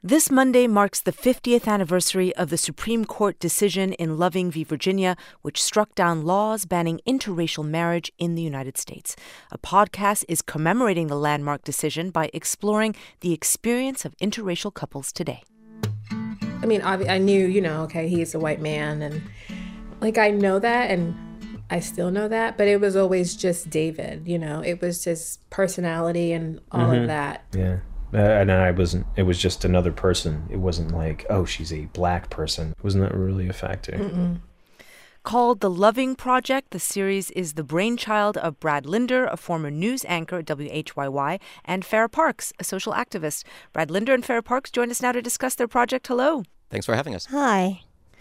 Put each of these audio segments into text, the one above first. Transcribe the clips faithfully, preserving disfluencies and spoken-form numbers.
This Monday marks the fiftieth anniversary of the Supreme Court decision in Loving v. Virginia, which struck down laws banning interracial marriage in the United States. A podcast is commemorating the landmark decision by exploring the experience of interracial couples today. I mean, I, I knew, you know, okay, he's a white man, and like I know that, and I still know that, but it was always just David, you know, it was just personality and all mm-hmm. of that. Yeah. Uh, and I wasn't, it was just another person. It wasn't like, oh, she's a black person. It wasn't that really a factor. Mm-mm. Called The Loving Project, the series is the brainchild of Brad Linder, a former news anchor at W H Y Y, and Farrah Parks, a social activist. Brad Linder and Farrah Parks join us now to discuss their project. Hello. Thanks for having us. Hi.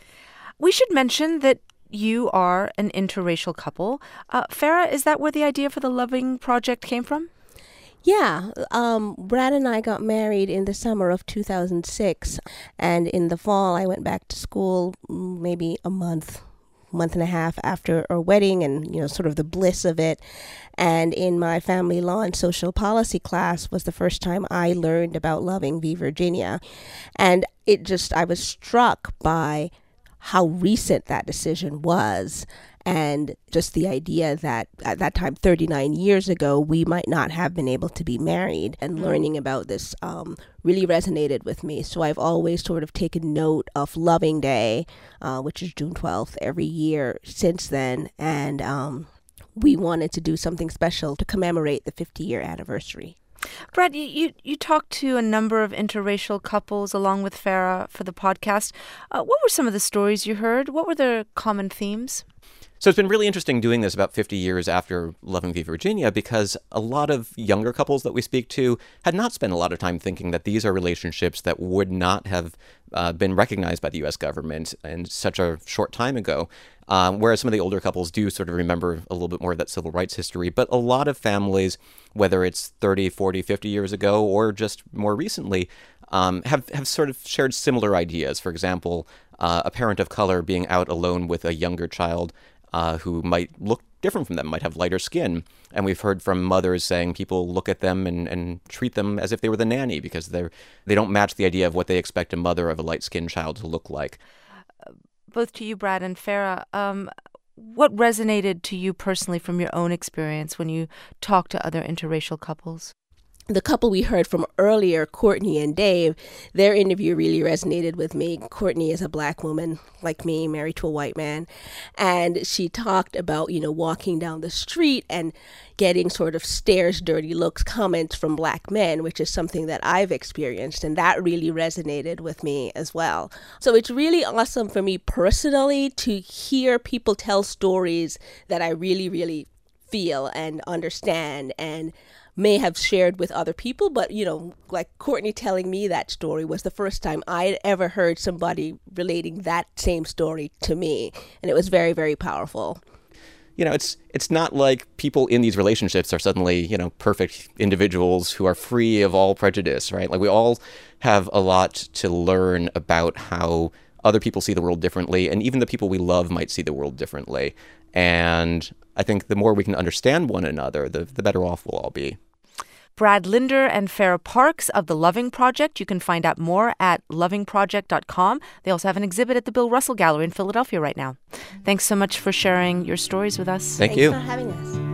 We should mention that you are an interracial couple. Uh, Farrah, is that where the idea for The Loving Project came from? Yeah, um, Brad and I got married in the summer of two thousand six, and in the fall I went back to school maybe a month, month and a half after our wedding, and, you know, sort of the bliss of it. And in my family law and social policy class was the first time I learned about Loving v. Virginia. And it just, I was struck by how recent that decision was. And just the idea that at that time, thirty-nine years ago, we might not have been able to be married. And learning about this um, really resonated with me. So I've always sort of taken note of Loving Day, uh, which is June twelfth, every year since then. And um, we wanted to do something special to commemorate the fifty-year anniversary. Brad, you, you, you talked to a number of interracial couples along with Farrah for the podcast. Uh, what were some of the stories you heard? What were the common themes? So it's been really interesting doing this about fifty years after Loving v. Virginia, because a lot of younger couples that we speak to had not spent a lot of time thinking that these are relationships that would not have uh, been recognized by the U S government in such a short time ago. Um, whereas some of the older couples do sort of remember a little bit more of that civil rights history. But a lot of families, whether it's thirty, forty, fifty years ago or just more recently, um, have, have sort of shared similar ideas. For example, uh, a parent of color being out alone with a younger child Uh, who might look different from them, might have lighter skin. And we've heard from mothers saying people look at them and, and treat them as if they were the nanny because they're they don't match the idea of what they expect a mother of a light-skinned child to look like. Uh, both to you, Brad and Farrah, um, what resonated to you personally from your own experience when you talked to other interracial couples? The couple we heard from earlier, Courtney and Dave, their interview really resonated with me. Courtney is a black woman like me, married to a white man. And she talked about, you know, walking down the street and getting sort of stares, dirty looks, comments from black men, which is something that I've experienced. And that really resonated with me as well. So it's really awesome for me personally to hear people tell stories that I really, really feel and understand and may have shared with other people, but, you know, like Courtney telling me that story was the first time I'd ever heard somebody relating that same story to me. And it was very, very powerful. You know, it's it's not like people in these relationships are suddenly, you know, perfect individuals who are free of all prejudice, right? Like we all have a lot to learn about how other people see the world differently, and even the people we love might see the world differently. And I think the more we can understand one another, the, the better off we'll all be. Brad Linder and Farrah Parks of The Loving Project. You can find out more at loving project dot com. They also have an exhibit at the Bill Russell Gallery in Philadelphia right now. Thanks so much for sharing your stories with us. Thank Thanks you. for having us.